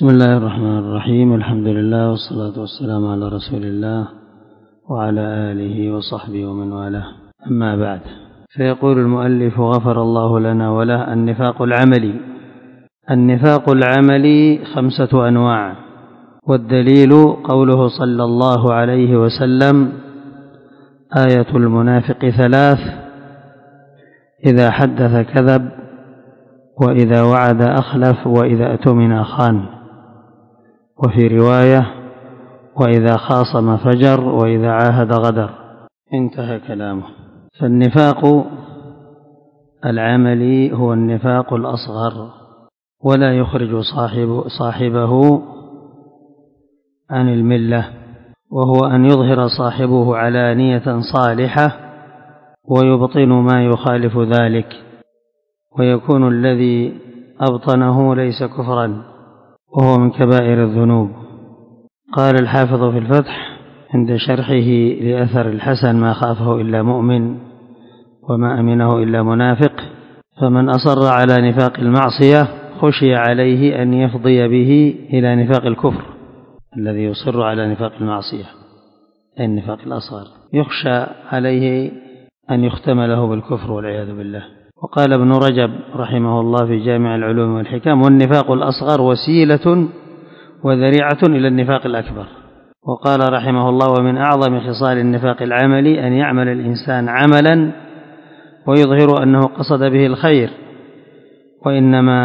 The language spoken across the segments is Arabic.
بسم الله الرحمن الرحيم. الحمد لله والصلاة والسلام على رسول الله وعلى آله وصحبه ومن والاه، أما بعد. فيقول المؤلف غفر الله لنا وله: النفاق العملي 5 أنواع، والدليل قوله صلى الله عليه وسلم: آية المنافق 3: إذا حدث كذب، وإذا وعد أخلف، وإذا اؤتمن خان. وفي رواية: وإذا خاصم فجر، وإذا عاهد غدر. انتهى كلامه. فالنفاق العملي هو النفاق الأصغر، ولا يخرج صاحبه عن الملة، وهو أن يظهر صاحبه علانية صالحة ويبطن ما يخالف ذلك، ويكون الذي أبطنه ليس كفرا، وهو من كبائر الذنوب. قال الحافظ في الفتح عند شرحه لأثر الحسن: ما خافه إلا مؤمن، وما أمنه إلا منافق. فمن أصر على نفاق المعصية خشي عليه أن يفضي به إلى نفاق الكفر. الذي يصر على نفاق المعصية أي النفاق الأصغر يخشى عليه أن يختم له بالكفر والعياذ بالله. وقال ابن رجب رحمه الله في جامع العلوم والحكم: والنفاق الأصغر وسيلة وذريعة إلى النفاق الأكبر. وقال رحمه الله: ومن أعظم خصال النفاق العملي أن يعمل الإنسان عملا ويظهر أنه قصد به الخير، وإنما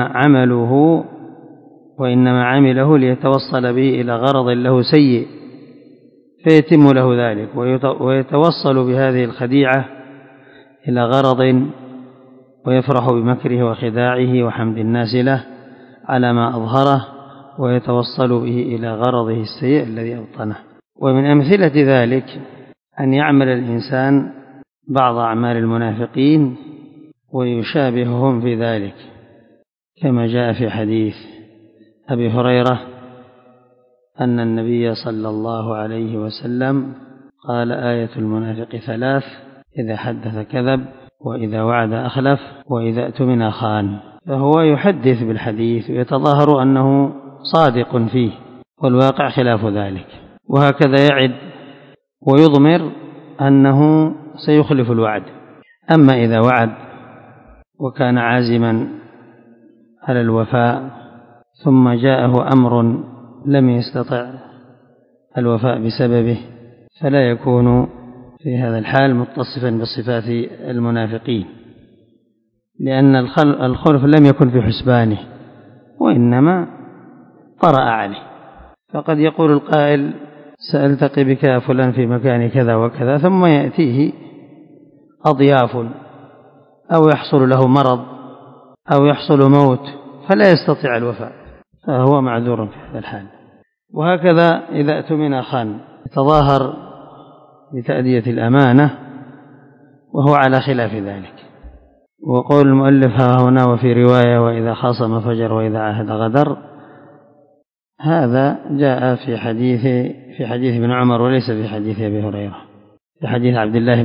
عمله ليتوصل به إلى غرض له سيء فيتم له ذلك، ويتوصل بهذه الخديعة إلى غرض، ويفرح بمكره وخداعه وحمد الناس له على ما أظهره، ويتوصل به إلى غرضه السيء الذي أبطنه. ومن أمثلة ذلك أن يعمل الإنسان بعض أعمال المنافقين ويشابههم في ذلك، كما جاء في حديث أبي هريرة أن النبي صلى الله عليه وسلم قال: آية المنافق 3: إذا حدث كذب، وإذا وعد أخلف، وإذا اؤتمن خان. فهو يحدث بالحديث ويتظاهر أنه صادق فيه، والواقع خلاف ذلك. وهكذا يعد ويضمر أنه سيخلف الوعد. أما إذا وعد وكان عازما على الوفاء ثم جاءه أمر لم يستطع الوفاء بسببه، فلا يكون في هذا الحال متصفا بصفات المنافقين، لأن الخلف لم يكن في حسبانه، وإنما طرأ عليه. فقد يقول القائل: سألتقي بك يا فلان في مكان كذا وكذا، ثم يأتيه أضياف، أو يحصل له مرض، أو يحصل موت، فلا يستطيع الوفاء، فهو معذور في هذا الحال. وهكذا إذا اؤتمن خان، يتظاهر بتأدية الأمانة وهو على خلاف ذلك. وقول المؤلف ها هنا: وفي رواية: وإذا خاصم فجر، وإذا عاهد غدر. هذا جاء في حديث ابن عمر، وليس في حديث أبي هريرة. في حديث عبد الله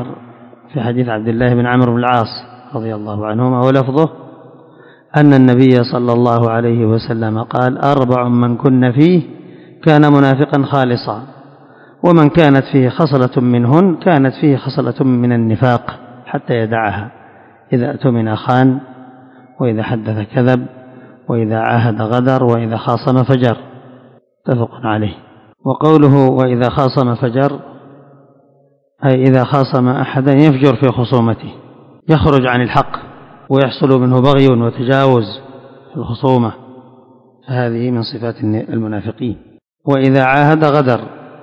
بن عمرو بن العاص رضي الله عنهما، ولفظه أن النبي صلى الله عليه وسلم قال: 4 من كن فيه كان منافقا خالصا، ومن كانت فيه خصلة منهن كانت فيه خصلة من النفاق حتى يدعها: إذا اؤتمن خان، وإذا حدث كذب، وإذا عاهد غدر، وإذا خاصم فجر. متفق عليه. وقوله وإذا خاصم فجر أي إذا خاصم أحدا يفجر في خصومته، يخرج عن الحق ويحصل منه بغي وتجاوز في الخصومة، فهذه من صفات المنافقين. وإذا عاهد غدر،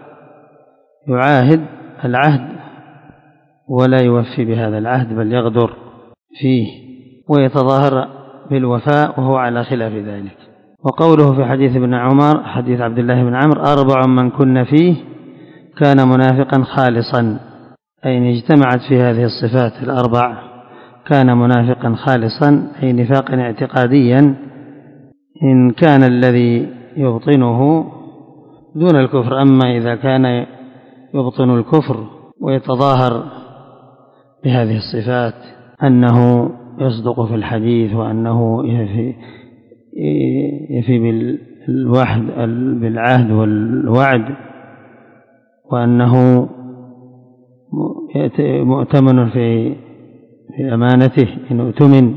يعاهد العهد ولا يوفي بهذا العهد، بل يغدر فيه ويتظاهر بالوفاء وهو على خلاف ذلك. وقوله في حديث عبد الله بن عمرو: 4 من كن فيه كان منافقا خالصا، أي إن اجتمعت في هذه الصفات 4 كان منافقا خالصا، أي نفاقا اعتقاديا، إن كان الذي يبطنه دون الكفر. أما إذا كان يبطن الكفر ويتظاهر بهذه الصفات، أنه يصدق في الحديث، وأنه يفي بالعهد والوعد، وأنه مؤتمن في أمانته إن اؤتمن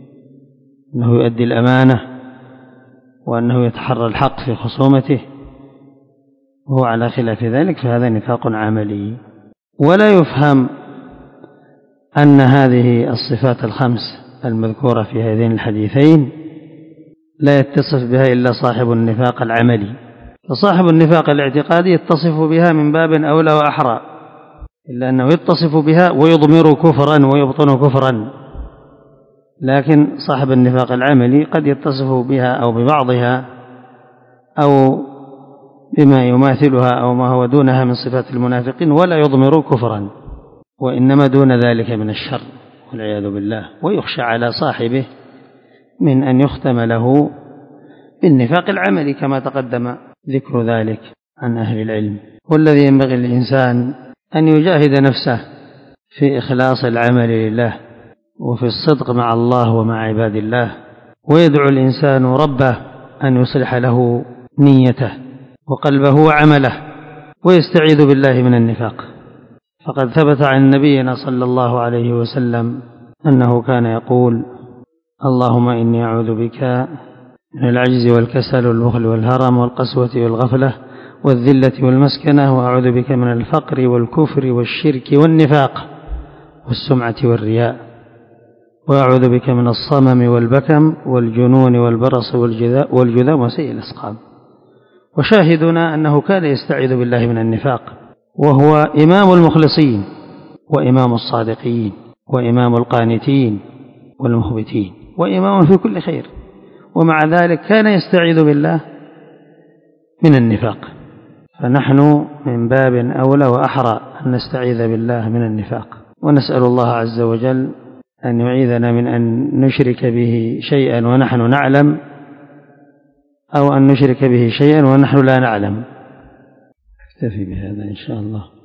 أنه يؤدي الأمانة، وأنه يتحرى الحق في خصومته، وهو على خلاف ذلك فهذا نفاق عملي. ولا يفهم أن هذه الصفات الخمس المذكورة في هذين الحديثين لا يتصف بها إلا صاحب النفاق العملي، فصاحب النفاق الاعتقادي يتصف بها من باب أولى وأحرى، إلا أنه يتصف بها ويضمر كفرا ويبطن كفرا، لكن صاحب النفاق العملي قد يتصف بها أو ببعضها أو بما يماثلها أو ما هو دونها من صفات المنافقين ولا يضمر كفرا، وإنما دون ذلك من الشر والعياذ بالله، ويخشى على صاحبه من أن يختم له بالنفاق العملي كما تقدم ذكر ذلك عن أهل العلم. والذي ينبغي للإنسان أن يجاهد نفسه في إخلاص العمل لله وفي الصدق مع الله ومع عباد الله، ويدعو الإنسان ربه أن يصلح له نيته وقلبه وعمله، ويستعيذ بالله من النفاق. فقد ثبت عن نبينا صلى الله عليه وسلم أنه كان يقول: اللهم إني أعوذ بك من العجز والكسل والبخل والهرم والقسوة والغفلة والذلة والمسكنة، وأعوذ بك من الفقر والكفر والشرك والنفاق والسمعة والرياء، وأعوذ بك من الصمم والبكم والجنون والبرص والجذام وسيء الأسقام. وشاهدنا أنه كان يستعيذ بالله من النفاق، وهو إمام المخلصين وإمام الصادقين وإمام القانتين والمخبتين وإمام في كل خير، ومع ذلك كان يستعيذ بالله من النفاق. فنحن من باب أولى وأحرى أن نستعيذ بالله من النفاق، ونسأل الله عز وجل أن يعيذنا من أن نشرك به شيئا ونحن نعلم، أو أن نشرك به شيئا ونحن لا نعلم. اكتفي بهذا إن شاء الله.